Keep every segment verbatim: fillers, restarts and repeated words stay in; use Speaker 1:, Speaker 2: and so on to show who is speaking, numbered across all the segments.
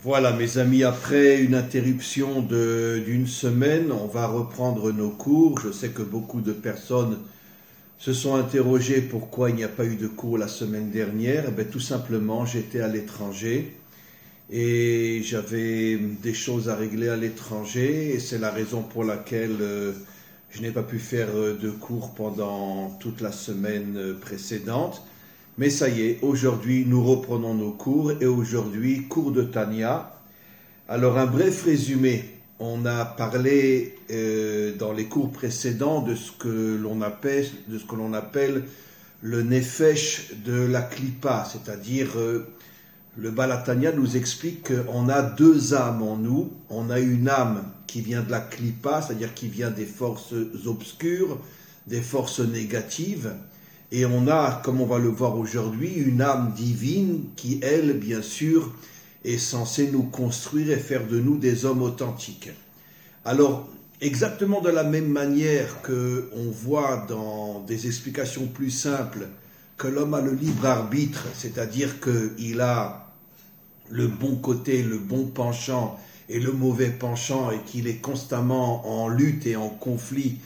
Speaker 1: Voilà mes amis, après une interruption de, d'une semaine, on va reprendre nos cours. Je sais que beaucoup de personnes se sont interrogées pourquoi il n'y a pas eu de cours la semaine dernière. Eh bien, tout simplement, j'étais à l'étranger et j'avais des choses à régler à l'étranger et c'est la raison pour laquelle euh, je n'ai pas pu faire de cours pendant toute la semaine précédente. Mais ça y est, aujourd'hui nous reprenons nos cours et aujourd'hui cours de Tanya. Alors un bref résumé, on a parlé euh, dans les cours précédents de ce que l'on appelle, de ce que l'on appelle le nefesh de la klipa, c'est-à-dire euh, le Baal HaTanya nous explique qu'on a deux âmes en nous. On a une âme qui vient de la klipa, c'est-à-dire qui vient des forces obscures, des forces négatives. Et on a, comme on va le voir aujourd'hui, une âme divine qui, elle, bien sûr, est censée nous construire et faire de nous des hommes authentiques. Alors, exactement de la même manière qu'on voit dans des explications plus simples que l'homme a le libre arbitre, c'est-à-dire qu'il a le bon côté, le bon penchant et le mauvais penchant et qu'il est constamment en lutte et en conflit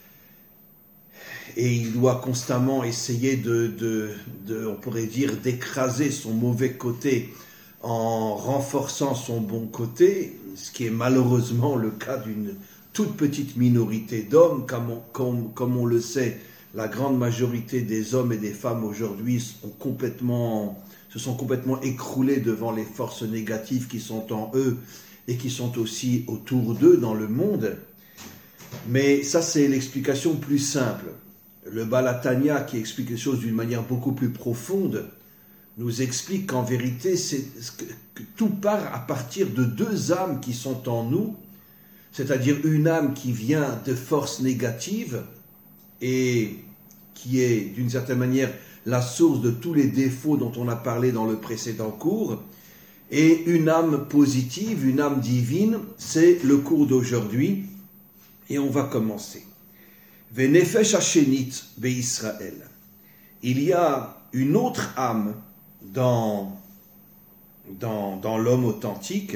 Speaker 1: et il doit constamment essayer de, de, de, on pourrait dire, d'écraser son mauvais côté en renforçant son bon côté, ce qui est malheureusement le cas d'une toute petite minorité d'hommes. Comme on, comme, comme on le sait, la grande majorité des hommes et des femmes aujourd'hui sont complètement, se sont complètement écroulés devant les forces négatives qui sont en eux et qui sont aussi autour d'eux dans le monde. Mais ça, c'est l'explication plus simple. Le Baal HaTanya, qui explique les choses d'une manière beaucoup plus profonde, nous explique qu'en vérité, c'est que tout part à partir de deux âmes qui sont en nous, c'est-à-dire une âme qui vient de forces négatives et qui est d'une certaine manière la source de tous les défauts dont on a parlé dans le précédent cours, et une âme positive, une âme divine, c'est le cours d'aujourd'hui, et on va commencer. Venefesh Hashenit be'Israël. Il y a une autre âme dans, dans, dans l'homme authentique.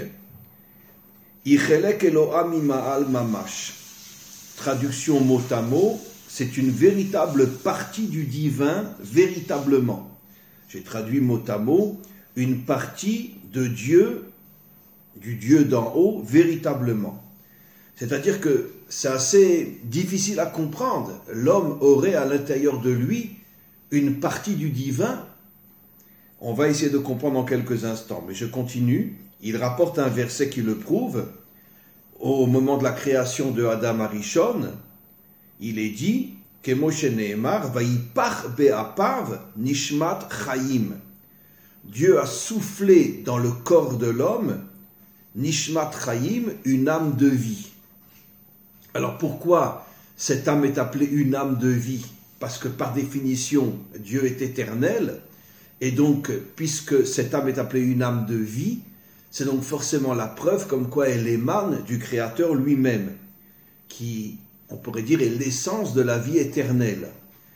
Speaker 1: Ichelek Eloham ima'al mamash. Traduction mot à mot, c'est une véritable partie du divin, véritablement. J'ai traduit mot à mot, une partie de Dieu, du Dieu d'en haut, véritablement. C'est-à-dire que c'est assez difficile à comprendre. L'homme aurait à l'intérieur de lui une partie du divin. On va essayer de comprendre en quelques instants, mais je continue. Il rapporte un verset qui le prouve. Au moment de la création de Adam Arishon, il est dit « Kemoshe Nehemar, vayipach be'apav nishmat chayim » Dieu a soufflé dans le corps de l'homme, nishmat chayim, une âme de vie. Alors pourquoi cette âme est appelée une âme de vie? Parce que par définition, Dieu est éternel, et donc puisque cette âme est appelée une âme de vie, c'est donc forcément la preuve comme quoi elle émane du Créateur lui-même, qui, on pourrait dire, est l'essence de la vie éternelle.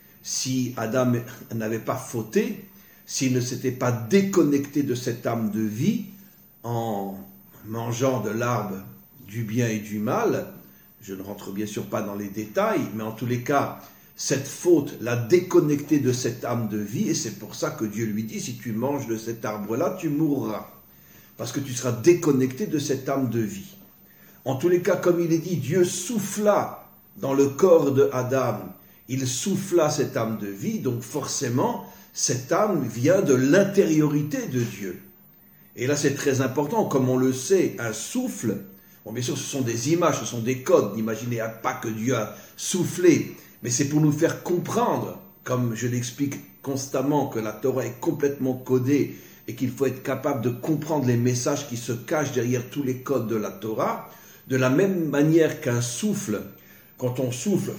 Speaker 1: Si Adam n'avait pas fauté, s'il ne s'était pas déconnecté de cette âme de vie en mangeant de l'arbre du bien et du mal, je ne rentre bien sûr pas dans les détails, mais en tous les cas, cette faute l'a déconnecté de cette âme de vie, et c'est pour ça que Dieu lui dit, si tu manges de cet arbre-là, tu mourras, parce que tu seras déconnecté de cette âme de vie. En tous les cas, comme il est dit, Dieu souffla dans le corps de Adam, il souffla cette âme de vie, donc forcément, cette âme vient de l'intériorité de Dieu. Et là, c'est très important, comme on le sait, un souffle. Bon, bien sûr, ce sont des images, ce sont des codes. N'imaginez pas que Dieu a soufflé, mais c'est pour nous faire comprendre, comme je l'explique constamment, que la Torah est complètement codée et qu'il faut être capable de comprendre les messages qui se cachent derrière tous les codes de la Torah. De la même manière qu'un souffle, quand on souffle,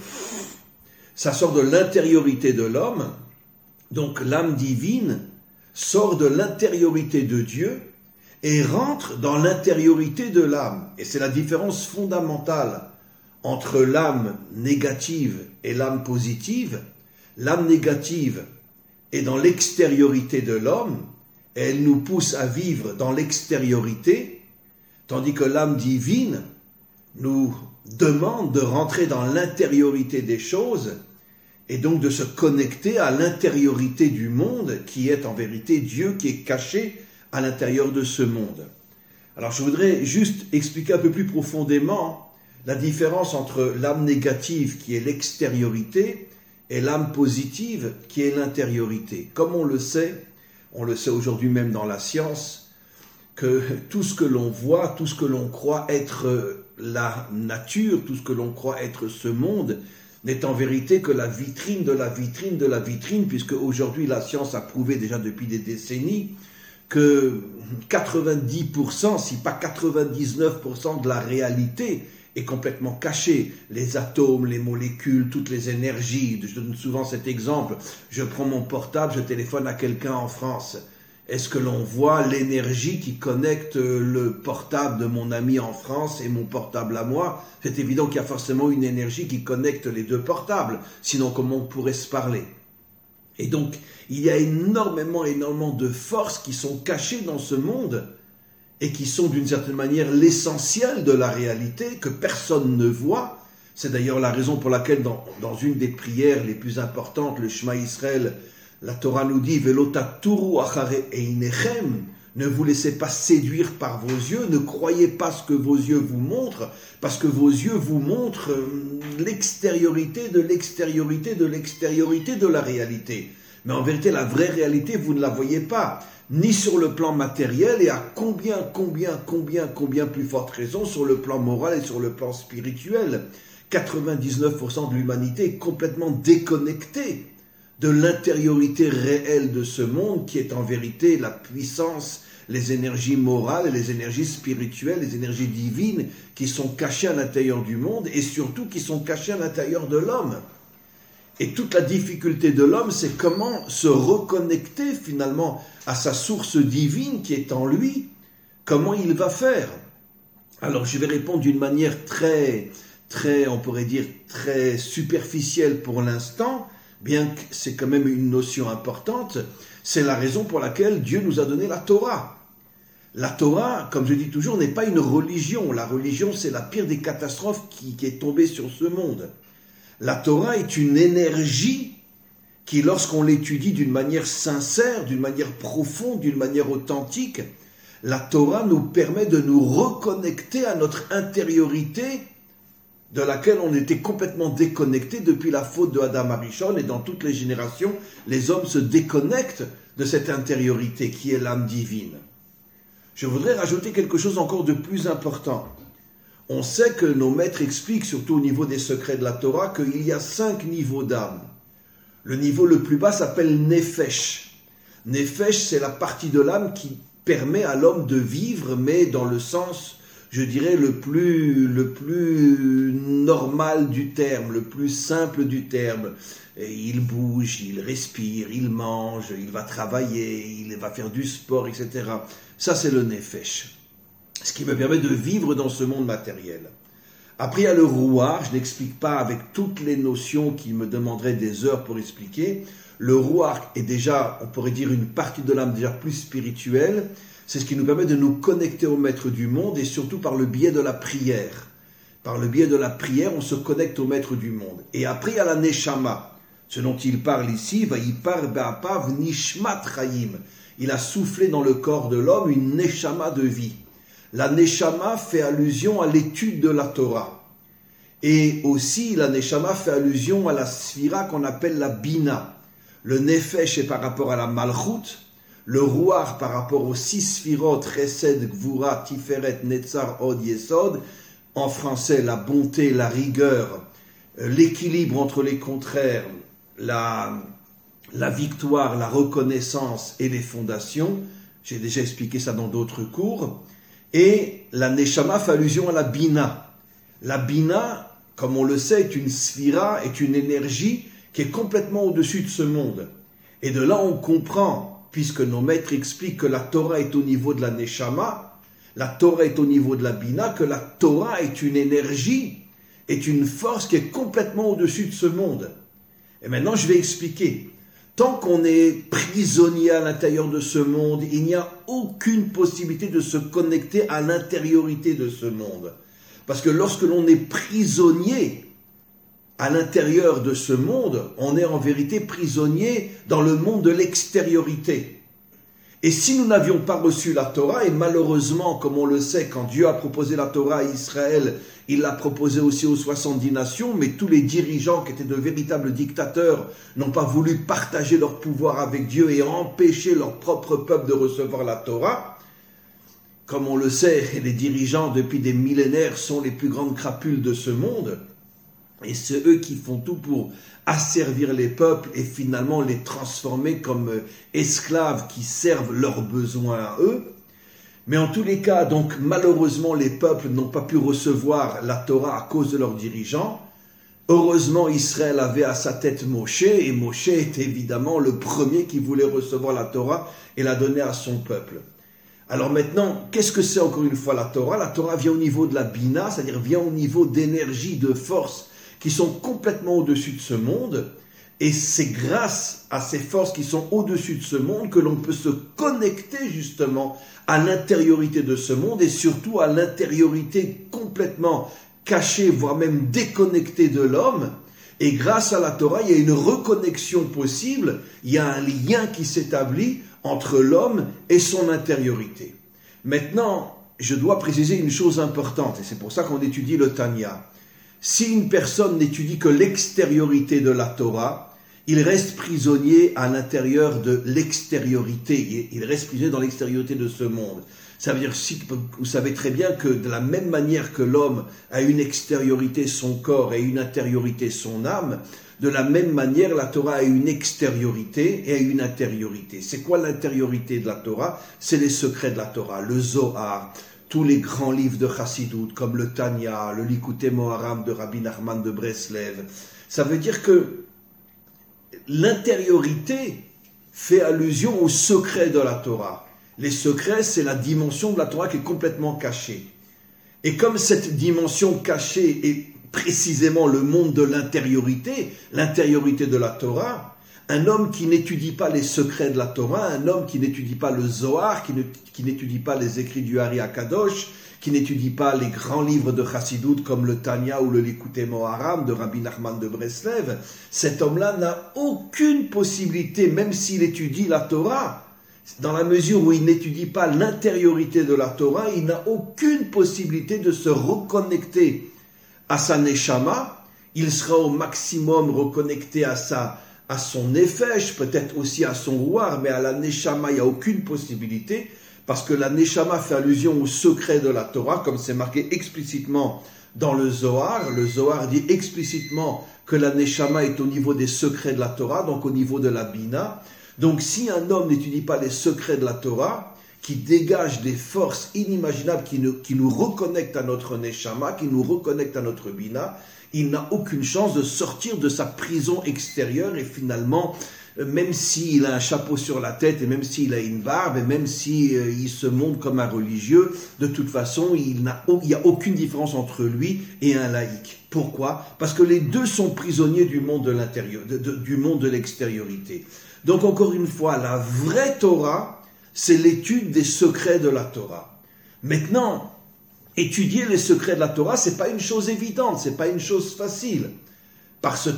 Speaker 1: ça sort de l'intériorité de l'homme. Donc l'âme divine sort de l'intériorité de Dieu et rentre dans l'intériorité de l'âme. Et c'est la différence fondamentale entre l'âme négative et l'âme positive. L'âme négative est dans l'extériorité de l'homme, et elle nous pousse à vivre dans l'extériorité, Tandis que l'âme divine nous demande de rentrer dans l'intériorité des choses et donc de se connecter à l'intériorité du monde qui est en vérité Dieu qui est caché à l'intérieur de ce monde. Alors je voudrais juste expliquer un peu plus profondément la différence entre l'âme négative qui est l'extériorité et l'âme positive qui est l'intériorité. Comme on le sait, on le sait aujourd'hui même dans la science, que tout ce que l'on voit, tout ce que l'on croit être la nature, tout ce que l'on croit être ce monde, n'est en vérité que la vitrine de la vitrine de la vitrine, puisque aujourd'hui la science a prouvé déjà depuis des décennies que quatre-vingt-dix pour cent, si pas quatre-vingt-dix-neuf pour cent de la réalité est complètement cachée. Les atomes, les molécules, toutes les énergies. Je donne souvent cet exemple. Je prends mon portable, je téléphone à quelqu'un en France. Est-ce que l'on voit l'énergie qui connecte le portable de mon ami en France et mon portable à moi? C'est évident qu'il y a forcément une énergie qui connecte les deux portables. Sinon, comment on pourrait se parler? Et donc, il y a énormément, énormément de forces qui sont cachées dans ce monde et qui sont d'une certaine manière l'essentiel de la réalité que personne ne voit. C'est d'ailleurs la raison pour laquelle dans, dans une des prières les plus importantes, le Shema Israël, la Torah nous dit « Velotaturu achare einechem » ne vous laissez pas séduire par vos yeux, ne croyez pas ce que vos yeux vous montrent, parce que vos yeux vous montrent l'extériorité de l'extériorité de l'extériorité de la réalité. Mais en vérité, la vraie réalité, vous ne la voyez pas, ni sur le plan matériel, et à combien, combien, combien, combien plus forte raison sur le plan moral et sur le plan spirituel. quatre-vingt-dix-neuf pour cent de l'humanité est complètement déconnectée de l'intériorité réelle de ce monde qui est en vérité la puissance, les énergies morales, les énergies spirituelles, les énergies divines qui sont cachées à l'intérieur du monde et surtout qui sont cachées à l'intérieur de l'homme. Et toute la difficulté de l'homme, c'est comment se reconnecter finalement à sa source divine qui est en lui, comment il va faire. Alors je vais répondre d'une manière très, très, on pourrait dire très superficielle pour l'instant, bien que c'est quand même une notion importante, c'est la raison pour laquelle Dieu nous a donné la Torah. La Torah, comme je dis toujours, n'est pas une religion. La religion, c'est la pire des catastrophes qui, qui est tombée sur ce monde. La Torah est une énergie qui, lorsqu'on l'étudie d'une manière sincère, d'une manière profonde, d'une manière authentique, la Torah nous permet de nous reconnecter à notre intériorité de laquelle on était complètement déconnecté depuis la faute de Adam Arishon, et dans toutes les générations, les hommes se déconnectent de cette intériorité qui est l'âme divine. Je voudrais rajouter quelque chose encore de plus important. On sait que nos maîtres expliquent, surtout au niveau des secrets de la Torah, qu'il y a cinq niveaux d'âme. Le niveau le plus bas s'appelle Nefesh. Nefesh, c'est la partie de l'âme qui permet à l'homme de vivre, mais dans le sens, je dirais, le plus, le plus normal du terme, le plus simple du terme. Et il bouge, il respire, il mange, il va travailler, il va faire du sport, et cetera. Ça, c'est le Nefesh. Ce qui me permet de vivre dans ce monde matériel. Après, il y a le Ruach. Je n'explique pas avec toutes les notions qui me demanderaient des heures pour expliquer. Le Ruach est déjà, on pourrait dire, une partie de l'âme déjà plus spirituelle. C'est ce qui nous permet de nous connecter au Maître du monde et surtout par le biais de la prière. Par le biais de la prière, on se connecte au Maître du monde. Et après, il y a la Neshama. Ce dont il parle ici, Vayipar Be'apav Nishmat Chaim. Il a soufflé dans le corps de l'homme une Neshama de vie. La Neshama fait allusion à l'étude de la Torah. Et aussi, la Neshama fait allusion à la Sphira qu'on appelle la Bina. Le Nefesh est par rapport à la Malchut. Le Ruach par rapport aux six Sphirot, Chesed, Gvura, Tiferet, Netzar, Od, Yesod. En français, la bonté, la rigueur, l'équilibre entre les contraires, la, la victoire, la reconnaissance et les fondations. J'ai déjà expliqué ça dans d'autres cours. Et la Neshama fait allusion à la Bina. La Bina, comme on le sait, est une sphira, est une énergie qui est complètement au-dessus de ce monde. Et de là, on comprend, puisque nos maîtres expliquent que la Torah est au niveau de la Neshama, la Torah est au niveau de la Bina, que la Torah est une énergie, est une force qui est complètement au-dessus de ce monde. Et maintenant, je vais expliquer. tant qu'on est prisonnier à l'intérieur de ce monde, il n'y a aucune possibilité de se connecter à l'intériorité de ce monde. Parce que lorsque l'on est prisonnier à l'intérieur de ce monde, on est en vérité prisonnier dans le monde de l'extériorité. Et si nous n'avions pas reçu la Torah, et malheureusement, comme on le sait, quand Dieu a proposé la Torah à Israël, il l'a proposé aussi aux soixante-dix nations, mais tous les dirigeants qui étaient de véritables dictateurs n'ont pas voulu partager leur pouvoir avec Dieu et empêcher leur propre peuple de recevoir la Torah. Comme on le sait, les dirigeants depuis des millénaires sont les plus grandes crapules de ce monde, et c'est eux qui font tout pour asservir les peuples et finalement les transformer comme esclaves qui servent leurs besoins à eux. Mais en tous les cas, donc malheureusement, les peuples n'ont pas pu recevoir la Torah à cause de leurs dirigeants. Heureusement, Israël avait à sa tête Moshe, et Moshe était évidemment le premier qui voulait recevoir la Torah et la donner à son peuple. Alors maintenant, qu'est-ce que c'est encore une fois la Torah? La Torah vient au niveau de la Bina, c'est-à-dire vient au niveau d'énergie, de force, qui sont complètement au-dessus de ce monde, et c'est grâce à ces forces qui sont au-dessus de ce monde que l'on peut se connecter justement à l'intériorité de ce monde, et surtout à l'intériorité complètement cachée, voire même déconnectée de l'homme. Et grâce à la Torah, il y a une reconnexion possible, il y a un lien qui s'établit entre l'homme et son intériorité. Maintenant, je dois préciser une chose importante, et c'est pour ça qu'on étudie le Tanya. Si une personne n'étudie que l'extériorité de la Torah, il reste prisonnier à l'intérieur de l'extériorité. Il reste prisonnier dans l'extériorité de ce monde. Ça veut dire, si, vous savez très bien que de la même manière que l'homme a une extériorité son corps et une intériorité son âme, de la même manière la Torah a une extériorité et a une intériorité. C'est quoi l'intériorité de la Torah? C'est les secrets de la Torah, le Zohar, tous les grands livres de Chassidut, comme le Tanya, le Likutei Moharam de Rabbi Nachman de Breslev. Ça veut dire que l'intériorité fait allusion aux secrets de la Torah. Les secrets, c'est la dimension de la Torah qui est complètement cachée. Et comme cette dimension cachée est précisément le monde de l'intériorité, l'intériorité de la Torah, un homme qui n'étudie pas les secrets de la Torah, un homme qui n'étudie pas le Zohar, qui, ne, qui n'étudie pas les écrits du Hari HaKadosh, qui n'étudie pas les grands livres de Chassidut comme le Tanya ou le Likutei Moharam de Rabbi Nachman de Breslev, cet homme-là n'a aucune possibilité, même s'il étudie la Torah, dans la mesure où il n'étudie pas l'intériorité de la Torah, il n'a aucune possibilité de se reconnecter à sa Neshama. Il sera au maximum reconnecté à sa à son nefesh, peut-être aussi à son ruach, mais à la Neshama, il n'y a aucune possibilité, parce que la Neshama fait allusion au secret de la Torah, comme c'est marqué explicitement dans le Zohar. Le Zohar dit explicitement que la Neshama est au niveau des secrets de la Torah, donc au niveau de la Bina. Donc si un homme n'étudie pas les secrets de la Torah, qui dégagent des forces inimaginables, qui nous, qui nous reconnectent à notre Neshama, qui nous reconnectent à notre Bina, il n'a aucune chance de sortir de sa prison extérieure, et finalement, même s'il a un chapeau sur la tête, et même s'il a une barbe, et même s'il euh, se montre comme un religieux, de toute façon, il n'a, il n'y a aucune différence entre lui et un laïc. Pourquoi? Parce que les deux sont prisonniers du monde de l'intérieur, de, de, du monde de l'extériorité. Donc encore une fois, la vraie Torah, c'est l'étude des secrets de la Torah. Maintenant, étudier les secrets de la Torah, c'est pas une chose évidente, c'est pas une chose facile. Parce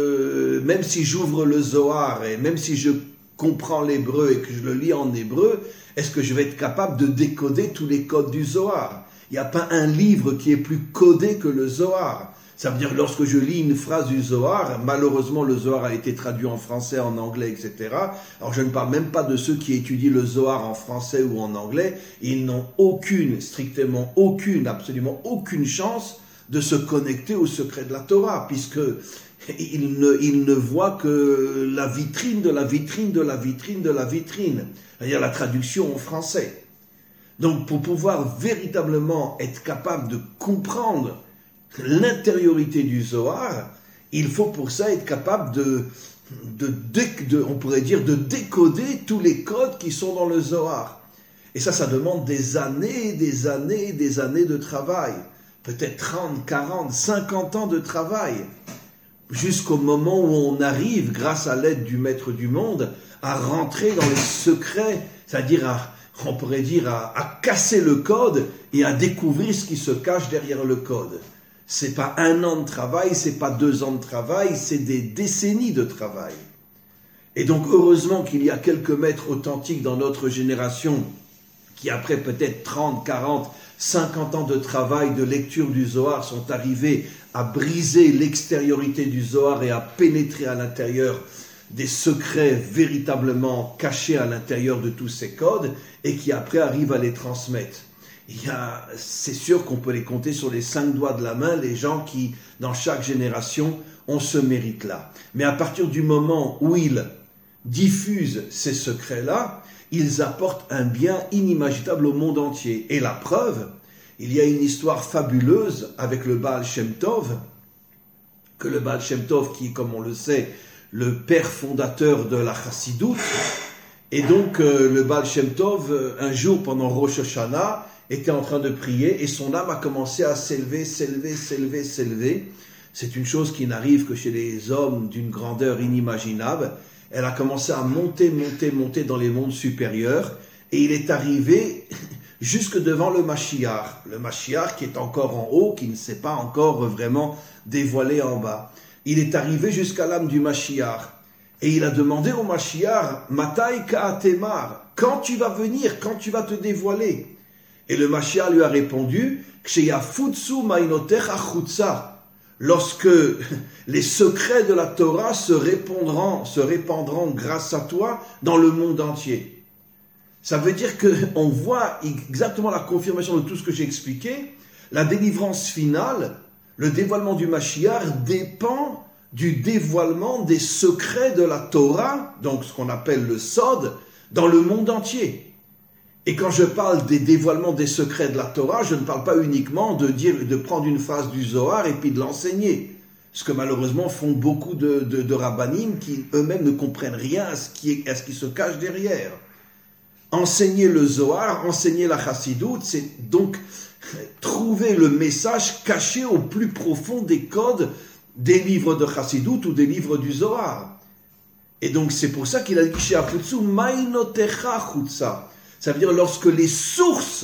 Speaker 1: que même si j'ouvre le Zohar et même si je comprends l'hébreu et que je le lis en hébreu, est-ce que je vais être capable de décoder tous les codes du Zohar? Il n'y a pas un livre qui est plus codé que le Zohar. Ça veut dire que lorsque je lis une phrase du Zohar, malheureusement le Zohar a été traduit en français, en anglais, et cetera. Alors je ne parle même pas de ceux qui étudient le Zohar en français ou en anglais. Ils n'ont aucune, strictement aucune, absolument aucune chance de se connecter au secret de la Torah, puisque ils ne, ils ne voient que la vitrine de la vitrine de la vitrine de la vitrine, c'est-à-dire la traduction en français. Donc pour pouvoir véritablement être capable de comprendre l'intériorité du Zohar, il faut pour ça être capable de, de, de, de, on pourrait dire, de décoder tous les codes qui sont dans le Zohar. Et ça, ça demande des années, des années, des années de travail. Peut-être trente, quarante, cinquante ans de travail. jusqu'au moment où on arrive, grâce à l'aide du Maître du Monde, à rentrer dans les secrets, c'est-à-dire, à, on pourrait dire, à, à casser le code et à découvrir ce qui se cache derrière le code. C'est pas un an de travail, c'est pas deux ans de travail, c'est des décennies de travail. Et donc, heureusement qu'il y a quelques maîtres authentiques dans notre génération qui, après peut-être trente, quarante, cinquante ans de travail, de lecture du Zohar, sont arrivés à briser l'extériorité du Zohar et à pénétrer à l'intérieur des secrets véritablement cachés à l'intérieur de tous ces codes et qui après arrivent à les transmettre. Il y a, c'est sûr qu'on peut les compter sur les cinq doigts de la main, les gens qui, dans chaque génération, ont ce mérite-là. Mais à partir du moment où ils diffusent ces secrets-là, ils apportent un bien inimaginable au monde entier. Et la preuve, il y a une histoire fabuleuse avec le Baal Shem Tov, que le Baal Shem Tov, qui est, comme on le sait, le père fondateur de la Chassidoute, et donc euh, le Baal Shem Tov, euh, un jour pendant Rosh Hashanah, était en train de prier, et son âme a commencé à s'élever, s'élever, s'élever, s'élever. C'est une chose qui n'arrive que chez les hommes d'une grandeur inimaginable. Elle a commencé à monter, monter, monter dans les mondes supérieurs, et il est arrivé jusque devant le Mashiach. Le Mashiach qui est encore en haut, qui ne s'est pas encore vraiment dévoilé en bas. Il est arrivé jusqu'à l'âme du Mashiach, et il a demandé au Mashiach, Matai ka'atemar, quand tu vas venir, quand tu vas te dévoiler? Et le Mashiach lui a répondu, Ksheyafutsu mainotecha chutza, lorsque les secrets de la Torah se répandront, se répandront grâce à toi dans le monde entier. Ça veut dire qu'on voit exactement la confirmation de tout ce que j'ai expliqué. La délivrance finale, le dévoilement du Mashiach dépend du dévoilement des secrets de la Torah, donc ce qu'on appelle le Sod, dans le monde entier. Et quand je parle des dévoilements des secrets de la Torah, je ne parle pas uniquement de dire, de prendre une phrase du Zohar et puis de l'enseigner. Ce que malheureusement font beaucoup de, de, de rabbanim qui eux-mêmes ne comprennent rien à ce qui, est, à ce qui se cache derrière. Enseigner le Zohar, enseigner la Chassidoute, c'est donc trouver le message caché au plus profond des codes des livres de Chassidoute ou des livres du Zohar. Et donc c'est pour ça qu'il a dit chez Afutsu, Mainotecha Chutza. Ça veut dire lorsque les sources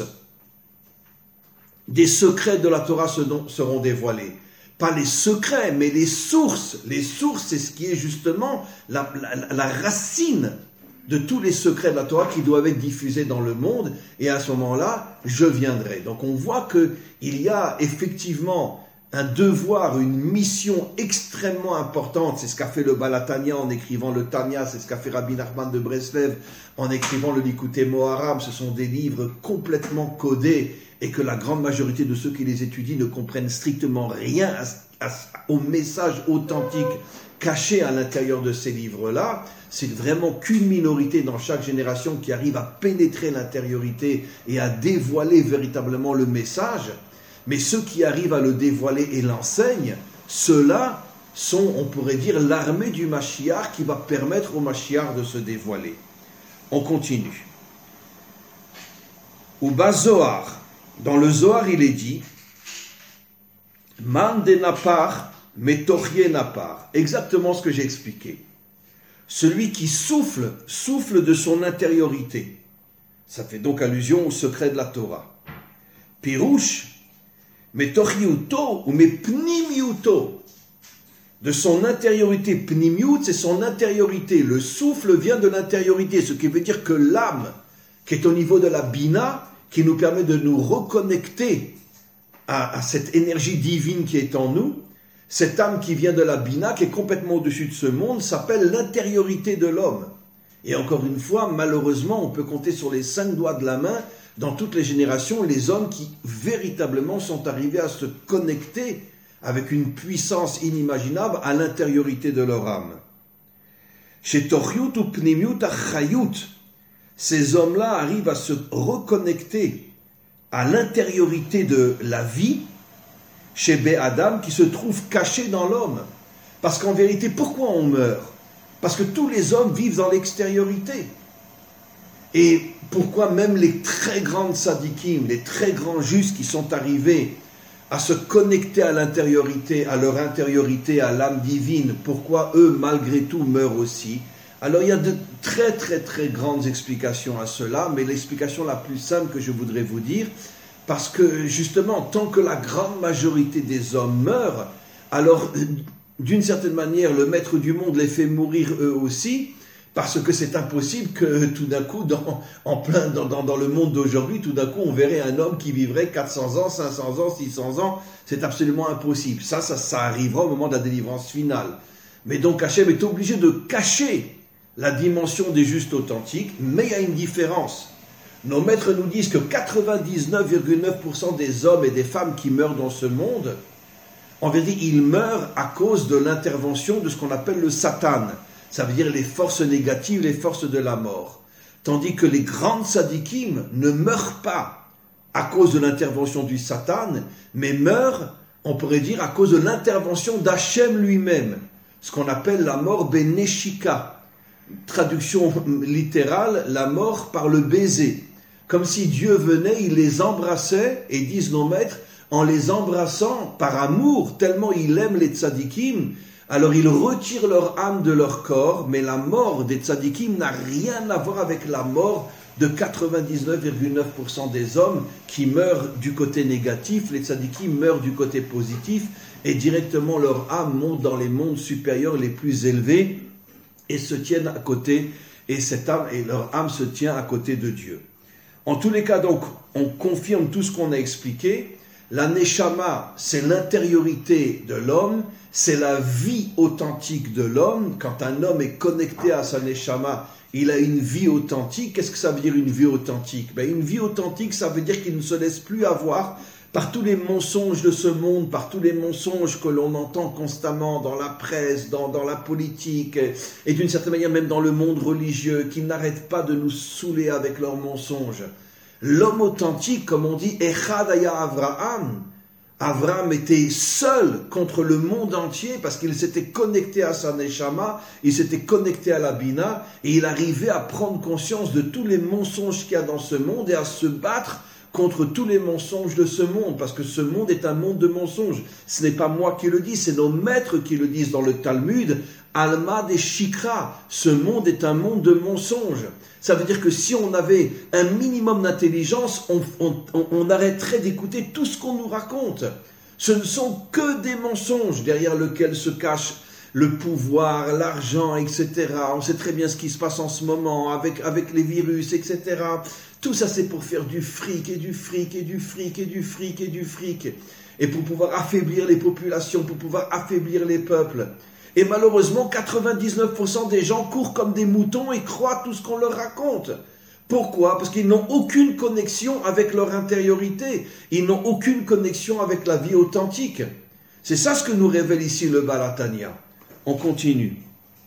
Speaker 1: des secrets de la Torah seront dévoilées. Pas les secrets, mais les sources. Les sources, c'est ce qui est justement la, la, la racine de tous les secrets de la Torah qui doivent être diffusés dans le monde. Et à ce moment-là, je viendrai. Donc on voit qu'il y a effectivement un devoir, une mission extrêmement importante. C'est ce qu'a fait le Baal HaTanya en écrivant le Tanya, c'est ce qu'a fait Rabbi Nachman de Breslev en écrivant le Likutei Moharam. Ce sont des livres complètement codés et que la grande majorité de ceux qui les étudient ne comprennent strictement rien à, à, au message authentique caché à l'intérieur de ces livres-là. C'est vraiment qu'une minorité dans chaque génération qui arrive à pénétrer l'intériorité et à dévoiler véritablement le message. Mais ceux qui arrivent à le dévoiler et l'enseignent, ceux-là sont, on pourrait dire, l'armée du Mashiach qui va permettre au Mashiach de se dévoiler. On continue. Ou bas Zohar, dans le Zohar il est dit, Man de napar, metochye napar. Exactement ce que j'ai expliqué. Celui qui souffle, souffle de son intériorité. Ça fait donc allusion au secret de la Torah. Pirouche, Metochiuto ou mepnimiuto, de son intériorité. Pnimiut, c'est son intériorité. Le souffle vient de l'intériorité, ce qui veut dire que l'âme, qui est au niveau de la bina, qui nous permet de nous reconnecter à, à cette énergie divine qui est en nous, cette âme qui vient de la bina, qui est complètement au-dessus de ce monde, s'appelle l'intériorité de l'homme. Et encore une fois, malheureusement, on peut compter sur les cinq doigts de la main dans toutes les générations, les hommes qui véritablement sont arrivés à se connecter avec une puissance inimaginable à l'intériorité de leur âme. Chez Tochiut ou Pnimiut Achayut, ces hommes-là arrivent à se reconnecter à l'intériorité de la vie, chez Bé-Adam, qui se trouve caché dans l'homme. Parce qu'en vérité, pourquoi on meurt? Parce que tous les hommes vivent dans l'extériorité. Et pourquoi même les très grandes sadikim, les très grands justes qui sont arrivés à se connecter à l'intériorité, à leur intériorité, à l'âme divine, pourquoi eux, malgré tout, meurent aussi? Alors il y a de très très très grandes explications à cela, mais l'explication la plus simple que je voudrais vous dire, parce que justement, tant que la grande majorité des hommes meurent, alors d'une certaine manière, le maître du monde les fait mourir eux aussi, parce que c'est impossible que tout d'un coup, dans, en plein, dans, dans, dans le monde d'aujourd'hui, tout d'un coup, on verrait un homme qui vivrait quatre cents ans, cinq cents ans, six cents ans. C'est absolument impossible. Ça, ça, ça arrivera au moment de la délivrance finale. Mais donc Hachem est obligé de cacher la dimension des justes authentiques, mais il y a une différence. Nos maîtres nous disent que quatre-vingt-dix-neuf virgule neuf pour cent des hommes et des femmes qui meurent dans ce monde, en vérité, ils meurent à cause de l'intervention de ce qu'on appelle le Satan. Ça veut dire les forces négatives, les forces de la mort. Tandis que les grandes sadikim ne meurent pas à cause de l'intervention du Satan, mais meurent, on pourrait dire, à cause de l'intervention d'Hachem lui-même. Ce qu'on appelle la mort beneshika. Traduction littérale, la mort par le baiser. Comme si Dieu venait, il les embrassait, et disent nos maîtres, en les embrassant par amour, tellement il aime les tzadikim, alors il retire leur âme de leur corps, mais la mort des tzadikim n'a rien à voir avec la mort de quatre-vingt-dix-neuf virgule neuf pour cent des hommes qui meurent du côté négatif, les tzadikim meurent du côté positif, et directement leur âme monte dans les mondes supérieurs les plus élevés, et se tiennent à côté, et cette âme, et leur âme se tient à côté de Dieu. En tous les cas, donc, on confirme tout ce qu'on a expliqué. La neshama, c'est l'intériorité de l'homme, c'est la vie authentique de l'homme. Quand un homme est connecté à sa neshama, il a une vie authentique. Qu'est-ce que ça veut dire une vie authentique? Ben, une vie authentique, ça veut dire qu'il ne se laisse plus avoir par tous les mensonges de ce monde, par tous les mensonges que l'on entend constamment dans la presse, dans, dans la politique, et d'une certaine manière même dans le monde religieux, qui n'arrêtent pas de nous saouler avec leurs mensonges. L'homme authentique, comme on dit, Echad Haya Avraham. Avraham était seul contre le monde entier parce qu'il s'était connecté à sa neshama, il s'était connecté à la bina, et il arrivait à prendre conscience de tous les mensonges qu'il y a dans ce monde et à se battre contre tous les mensonges de ce monde, parce que ce monde est un monde de mensonges. Ce n'est pas moi qui le dis, c'est nos maîtres qui le disent dans le Talmud. Alma des Shikra, ce monde est un monde de mensonges. Ça veut dire que si on avait un minimum d'intelligence, on, on, on, on arrêterait d'écouter tout ce qu'on nous raconte. Ce ne sont que des mensonges derrière lesquels se cache le pouvoir, l'argent, et cetera. On sait très bien ce qui se passe en ce moment avec, avec les virus, et cetera. Tout ça, c'est pour faire du fric, et du fric, et du fric, et du fric, et du fric. Et pour pouvoir affaiblir les populations, pour pouvoir affaiblir les peuples. Et malheureusement, quatre-vingt-dix-neuf pour cent des gens courent comme des moutons et croient tout ce qu'on leur raconte. Pourquoi? Parce qu'ils n'ont aucune connexion avec leur intériorité. Ils n'ont aucune connexion avec la vie authentique. C'est ça ce que nous révèle ici le Baal HaTanya. On continue.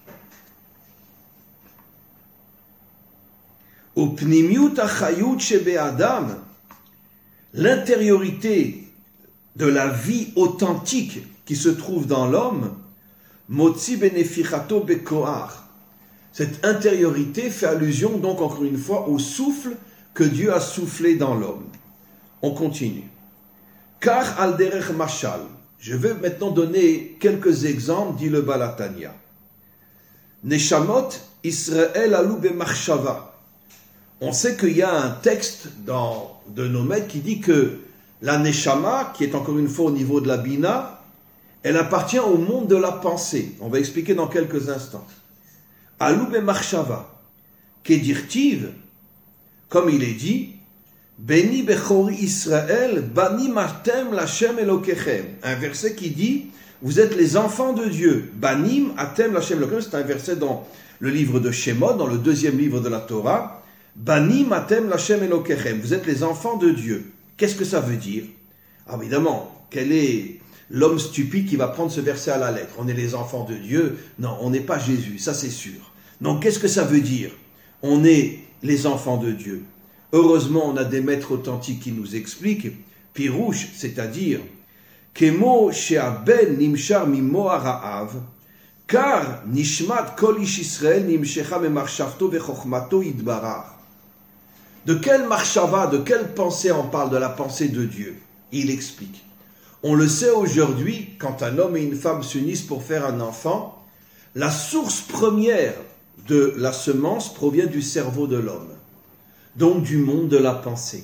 Speaker 1: L'intériorité de la vie authentique qui se trouve dans l'homme, Motzi benefichato bekoar. Cette intériorité fait allusion donc encore une fois au souffle que Dieu a soufflé dans l'homme. On continue. Car al derech mashal. Je vais maintenant donner quelques exemples, dit le Baal HaTanya. Neshamot Israël alou bemachshava. On sait qu'il y a un texte dans, de nos maîtres qui dit que la neshama, qui est encore une fois au niveau de la bina, elle appartient au monde de la pensée. On va expliquer dans quelques instants. Alou bemachshava, kedirtiv, comme il est dit, Beni bechor Israël, bani matem lachem elokechem. Un verset qui dit, vous êtes les enfants de Dieu. Banim atem lachem elokechem. C'est un verset dans le livre de Shemot, dans le deuxième livre de la Torah. Banim atem lachem elokechem. Vous êtes les enfants de Dieu. Qu'est-ce que ça veut dire? Ah, évidemment, quel est l'homme stupide qui va prendre ce verset à la lettre? On est les enfants de Dieu. Non, on n'est pas Jésus, ça c'est sûr. Donc, qu'est-ce que ça veut dire? On est les enfants de Dieu. Heureusement, on a des maîtres authentiques qui nous expliquent, pirouche, c'est-à-dire, Kemo she'aben nimshar mimo ha'ra'av, car nishmat kol ish Israël nimshecha memarchavto vechochmato yidbarach. De quelle marchava, de quelle pensée on parle? De la pensée de Dieu. Il explique. On le sait aujourd'hui, quand un homme et une femme s'unissent pour faire un enfant, la source première de la semence provient du cerveau de l'homme, donc du monde de la pensée.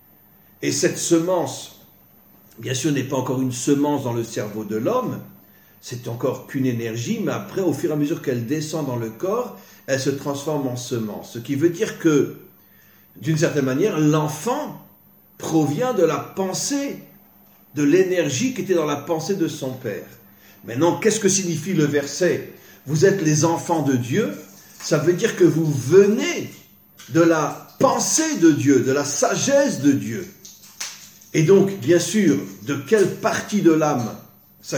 Speaker 1: Et cette semence, bien sûr, n'est pas encore une semence dans le cerveau de l'homme, c'est encore qu'une énergie, mais après, au fur et à mesure qu'elle descend dans le corps, elle se transforme en semence. Ce qui veut dire que, d'une certaine manière, l'enfant provient de la pensée, de l'énergie qui était dans la pensée de son père. Maintenant, qu'est-ce que signifie le verset ? Vous êtes les enfants de Dieu, ça veut dire que vous venez de la pensée de Dieu, de la sagesse de Dieu. Et donc, bien sûr, de quelle partie de l'âme s'agit-il ?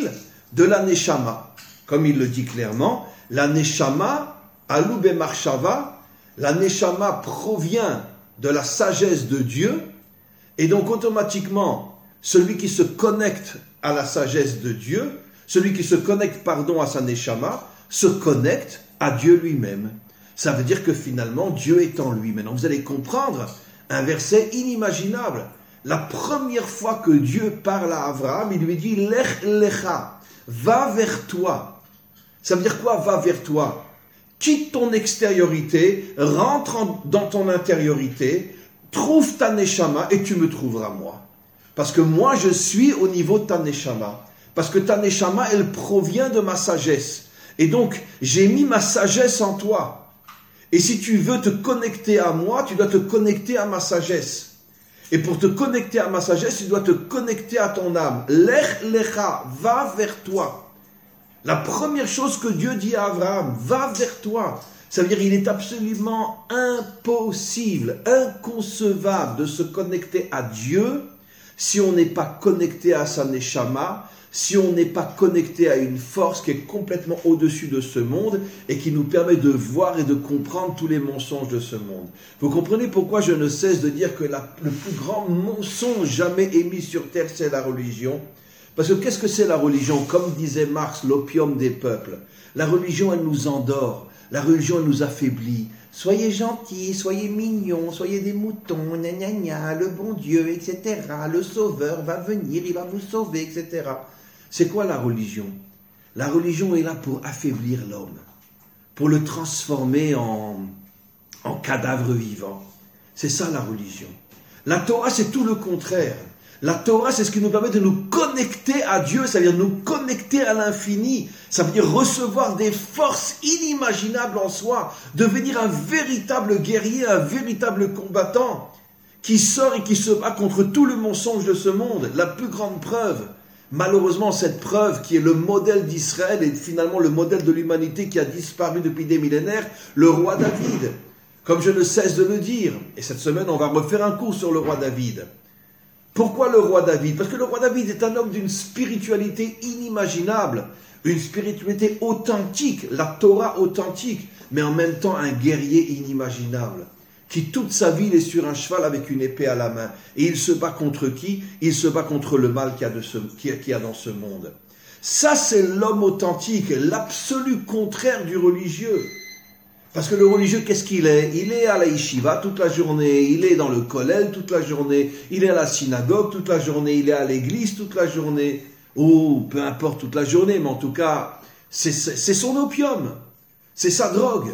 Speaker 1: De la neshama. Comme il le dit clairement, la neshama, alou bemarshava, la neshama provient de la sagesse de Dieu, et donc automatiquement, celui qui se connecte à la sagesse de Dieu, celui qui se connecte, pardon, à sa neshama, se connecte à Dieu lui-même. Ça veut dire que finalement, Dieu est en lui. Maintenant, vous allez comprendre un verset inimaginable. La première fois que Dieu parle à Abraham, il lui dit « Lech lecha » va vers toi. Ça veut dire quoi, va vers toi? Quitte ton extériorité, rentre en, dans ton intériorité, trouve ta neshama et tu me trouveras moi. Parce que moi, je suis au niveau de ta neshama. Parce que ta neshama, elle provient de ma sagesse. Et donc, j'ai mis ma sagesse en toi. Et si tu veux te connecter à moi, tu dois te connecter à ma sagesse. Et pour te connecter à ma sagesse, tu dois te connecter à ton âme. Lech lecha, va vers toi. La première chose que Dieu dit à Abraham, va vers toi. Ça veut dire qu'il est absolument impossible, inconcevable de se connecter à Dieu si on n'est pas connecté à sa neshama, si on n'est pas connecté à une force qui est complètement au-dessus de ce monde et qui nous permet de voir et de comprendre tous les mensonges de ce monde. Vous comprenez pourquoi je ne cesse de dire que la, le plus grand mensonge jamais émis sur terre, c'est la religion. Parce que qu'est-ce que c'est la religion? Comme disait Marx, l'opium des peuples. La religion, elle nous endort. La religion, elle nous affaiblit. Soyez gentils, soyez mignons, soyez des moutons, gna gna gna, le bon Dieu, et cetera. Le sauveur va venir, il va vous sauver, et cetera. C'est quoi la religion? La religion est là pour affaiblir l'homme, pour le transformer en, en cadavre vivant. C'est ça la religion. La Torah, c'est tout le contraire. La Torah, c'est ce qui nous permet de nous connecter à Dieu, ça veut dire nous connecter à l'infini, ça veut dire recevoir des forces inimaginables en soi, devenir un véritable guerrier, un véritable combattant, qui sort et qui se bat contre tout le mensonge de ce monde. La plus grande preuve, malheureusement cette preuve qui est le modèle d'Israël et finalement le modèle de l'humanité qui a disparu depuis des millénaires, le roi David. Comme je ne cesse de le dire, et cette semaine on va refaire un cours sur le roi David. Pourquoi le roi David? Parce que le roi David est un homme d'une spiritualité inimaginable, une spiritualité authentique, la Torah authentique, mais en même temps un guerrier inimaginable, qui toute sa vie est sur un cheval avec une épée à la main. Et il se bat contre qui? Il se bat contre le mal qu'il y a, de ce, qu'il y a dans ce monde. Ça, c'est l'homme authentique, l'absolu contraire du religieux. Parce que le religieux, qu'est-ce qu'il est? Il est à la yeshiva toute la journée, il est dans le kollel toute la journée, il est à la synagogue toute la journée, il est à l'église toute la journée, ou peu importe toute la journée, mais en tout cas, c'est, c'est son opium, c'est sa drogue.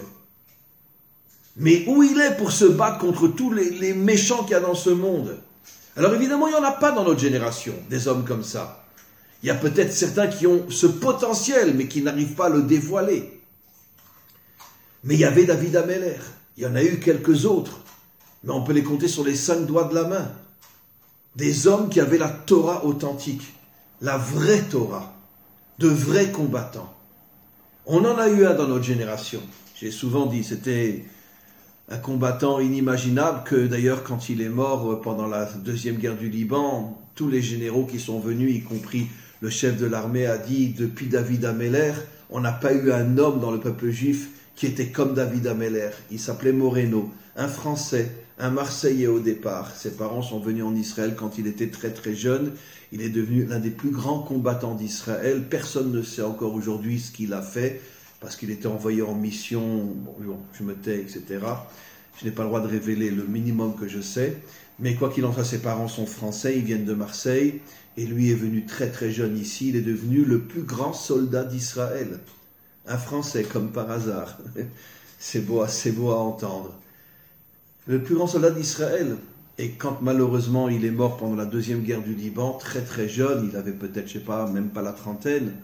Speaker 1: Mais où il est pour se battre contre tous les, les méchants qu'il y a dans ce monde? Alors évidemment, il n'y en a pas dans notre génération, des hommes comme ça. Il y a peut-être certains qui ont ce potentiel, mais qui n'arrivent pas à le dévoiler. Mais il y avait David Ameller, il y en a eu quelques autres, mais on peut les compter sur les cinq doigts de la main. Des hommes qui avaient la Torah authentique, la vraie Torah, de vrais combattants. On en a eu un dans notre génération. J'ai souvent dit, c'était un combattant inimaginable que d'ailleurs quand il est mort pendant la deuxième guerre du Liban, tous les généraux qui sont venus, y compris le chef de l'armée, a dit, depuis David Ameller, on n'a pas eu un homme dans le peuple juif qui était comme David Ameller. Il s'appelait Moreno, un Français, un Marseillais au départ. Ses parents sont venus en Israël quand il était très très jeune. Il est devenu l'un des plus grands combattants d'Israël. Personne ne sait encore aujourd'hui ce qu'il a fait, parce qu'il était envoyé en mission, bon, je me tais, et cetera. Je n'ai pas le droit de révéler le minimum que je sais. Mais quoi qu'il en soit, ses parents sont français, ils viennent de Marseille, et lui est venu très très jeune ici, il est devenu le plus grand soldat d'Israël. Un Français, comme par hasard. C'est beau, c'est beau à entendre. Le plus grand soldat d'Israël. Et quand malheureusement il est mort pendant la deuxième guerre du Liban, très très jeune, il avait peut-être, je sais pas, même pas la trentaine,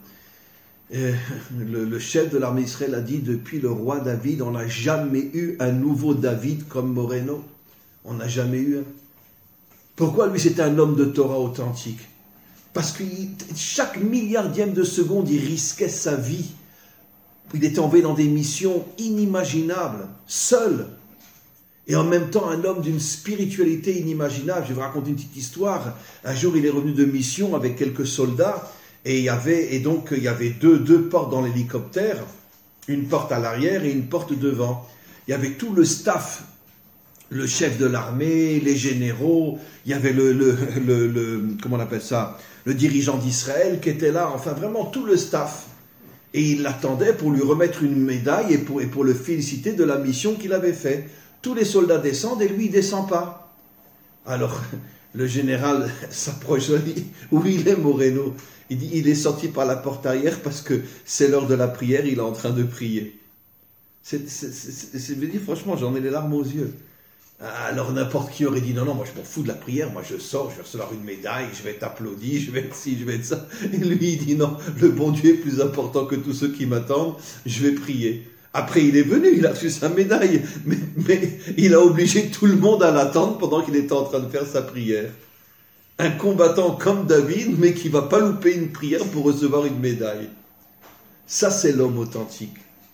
Speaker 1: et le, le chef de l'armée d'Israël a dit, depuis le roi David, on n'a jamais eu un nouveau David comme Moreno. On n'a jamais eu un. Pourquoi lui c'était un homme de Torah authentique? Parce que chaque milliardième de seconde, il risquait sa vie. Il était envoyé dans des missions inimaginables, seul. Et en même temps, un homme d'une spiritualité inimaginable. Je vais vous raconter une petite histoire. Un jour, il est revenu de mission avec quelques soldats. Et, il y avait, et donc, il y avait deux, deux portes dans l'hélicoptère. Une porte à l'arrière et une porte devant. Il y avait tout le staff. Le chef de l'armée, les généraux. Il y avait le, le, le, le comment on appelle ça, le dirigeant d'Israël qui était là. Enfin, vraiment tout le staff. Et il l'attendait pour lui remettre une médaille et pour, et pour le féliciter de la mission qu'il avait faite. Tous les soldats descendent et lui, il ne descend pas. Alors, le général s'approche de lui. Où il est, Moreno? Il dit, il est sorti par la porte arrière parce que c'est l'heure de la prière, il est en train de prier. C'est, c'est, c'est, c'est, je veux dire, franchement, j'en ai les larmes aux yeux. Alors, n'importe qui aurait dit, non, non, moi, je m'en fous de la prière, moi, je sors, je vais recevoir une médaille, je vais être applaudi, je vais être ci, je vais être ça. Et lui, il dit, non, le bon Dieu est plus important que tous ceux qui m'attendent, je vais prier. Après, il est venu, il a reçu sa médaille, mais, mais il a obligé tout le monde à l'attendre pendant qu'il était en train de faire sa prière. Un combattant comme David, mais qui ne va pas louper une prière pour recevoir une médaille. Ça, c'est l'homme authentique.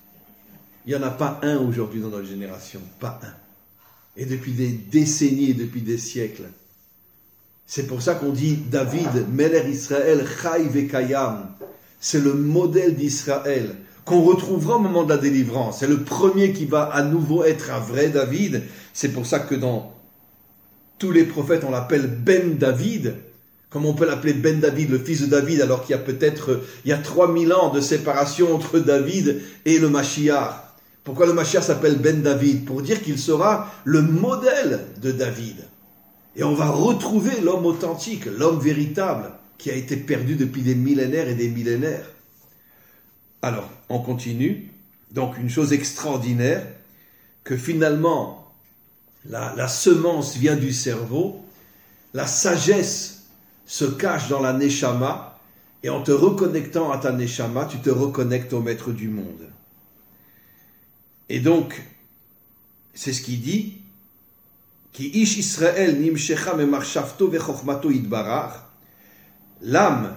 Speaker 1: Il n'y en a pas un aujourd'hui dans notre génération, pas un. Et depuis des décennies et depuis des siècles. C'est pour ça qu'on dit David, Meler Israël, Chai Vekayam. C'est le modèle d'Israël qu'on retrouvera au moment de la délivrance. C'est le premier qui va à nouveau être un vrai David. C'est pour ça que dans tous les prophètes, on l'appelle Ben David. Comme on peut l'appeler Ben David, le fils de David, alors qu'il y a peut-être il y a trois mille ans de séparation entre David et le Mashiach. Pourquoi le Mashiach s'appelle Ben David? Pour dire qu'il sera le modèle de David. Et on va retrouver l'homme authentique, l'homme véritable, qui a été perdu depuis des millénaires et des millénaires. Alors, on continue. Donc, une chose extraordinaire, que finalement, la, la semence vient du cerveau, la sagesse se cache dans la neshama, et en te reconnectant à ta neshama, tu te reconnectes au maître du monde. Et donc, c'est ce qu'il dit, Ki ish Israël nimshecha memarshafto vechochmato idbarach, l'âme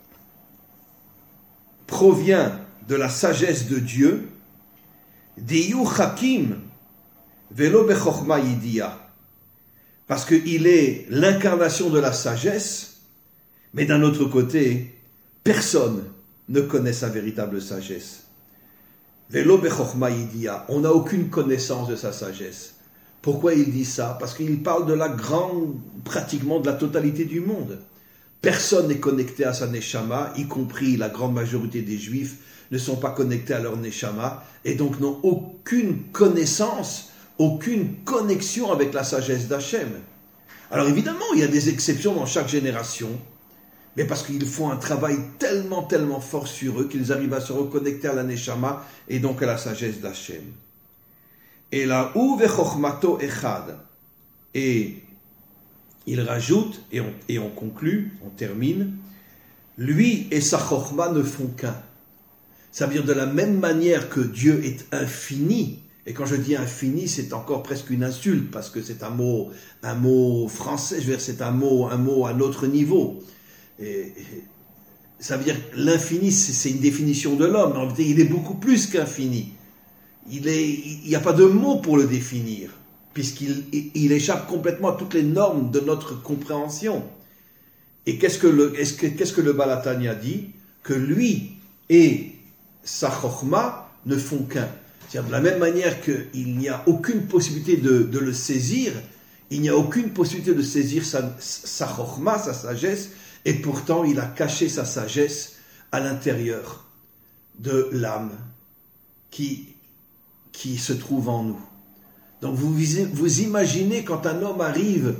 Speaker 1: provient de la sagesse de Dieu, Diyu Hakim velo bechochma yidia, parce qu'il est l'incarnation de la sagesse, mais d'un autre côté, personne ne connaît sa véritable sagesse. Velo bechochma yidia, on n'a aucune connaissance de sa sagesse. Pourquoi il dit ça? Parce qu'il parle de la grande, pratiquement de la totalité du monde. Personne n'est connecté à sa neshama, y compris la grande majorité des juifs ne sont pas connectés à leur neshama, et donc n'ont aucune connaissance, aucune connexion avec la sagesse d'Hachem. Alors évidemment, il y a des exceptions dans chaque génération, mais parce qu'ils font un travail tellement, tellement fort sur eux qu'ils arrivent à se reconnecter à la neshama et donc à la sagesse d'Hachem. Et là, ou vechochmato echad. Et il rajoute, et on, et on conclut, on termine, lui et sa chochma ne font qu'un. Ça veut dire de la même manière que Dieu est infini, et quand je dis infini, c'est encore presque une insulte, parce que c'est un mot, un mot français, je veux dire, c'est un mot, un mot à notre niveau. Et, et, ça veut dire l'infini, c'est, c'est une définition de l'homme, mais en fait, il est beaucoup plus qu'infini. Il est, il n'y a pas de mot pour le définir, puisqu'il il échappe complètement à toutes les normes de notre compréhension. Et qu'est-ce que le, est-ce que, qu'est-ce que le Baal HaTanya dit? Que lui et sa chokhma ne font qu'un. C'est-à-dire de la même manière qu'il n'y a aucune possibilité de, de le saisir, il n'y a aucune possibilité de saisir sa, sa chokhma, sa sagesse, et pourtant il a caché sa sagesse à l'intérieur de l'âme qui qui se trouve en nous. Donc vous, vous imaginez quand un homme arrive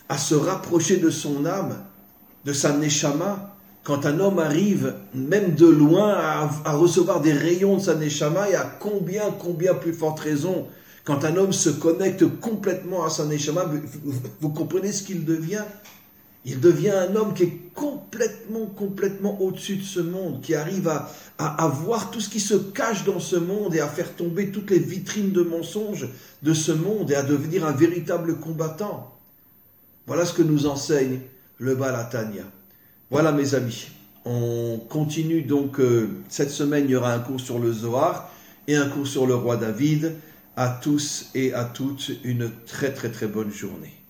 Speaker 1: à se rapprocher de son âme, de sa neshama. Quand un homme arrive, même de loin, à, à recevoir des rayons de sa neshama, et à combien, combien plus forte raison, quand un homme se connecte complètement à sa neshama, vous, vous, vous comprenez ce qu'il devient? Il devient un homme qui est complètement, complètement au-dessus de ce monde, qui arrive à, à, à voir tout ce qui se cache dans ce monde et à faire tomber toutes les vitrines de mensonges de ce monde et à devenir un véritable combattant. Voilà ce que nous enseigne le Baal HaTanya. Voilà mes amis, on continue donc, euh, cette semaine il y aura un cours sur le Zohar et un cours sur le roi David. À tous et à toutes une très très très bonne journée.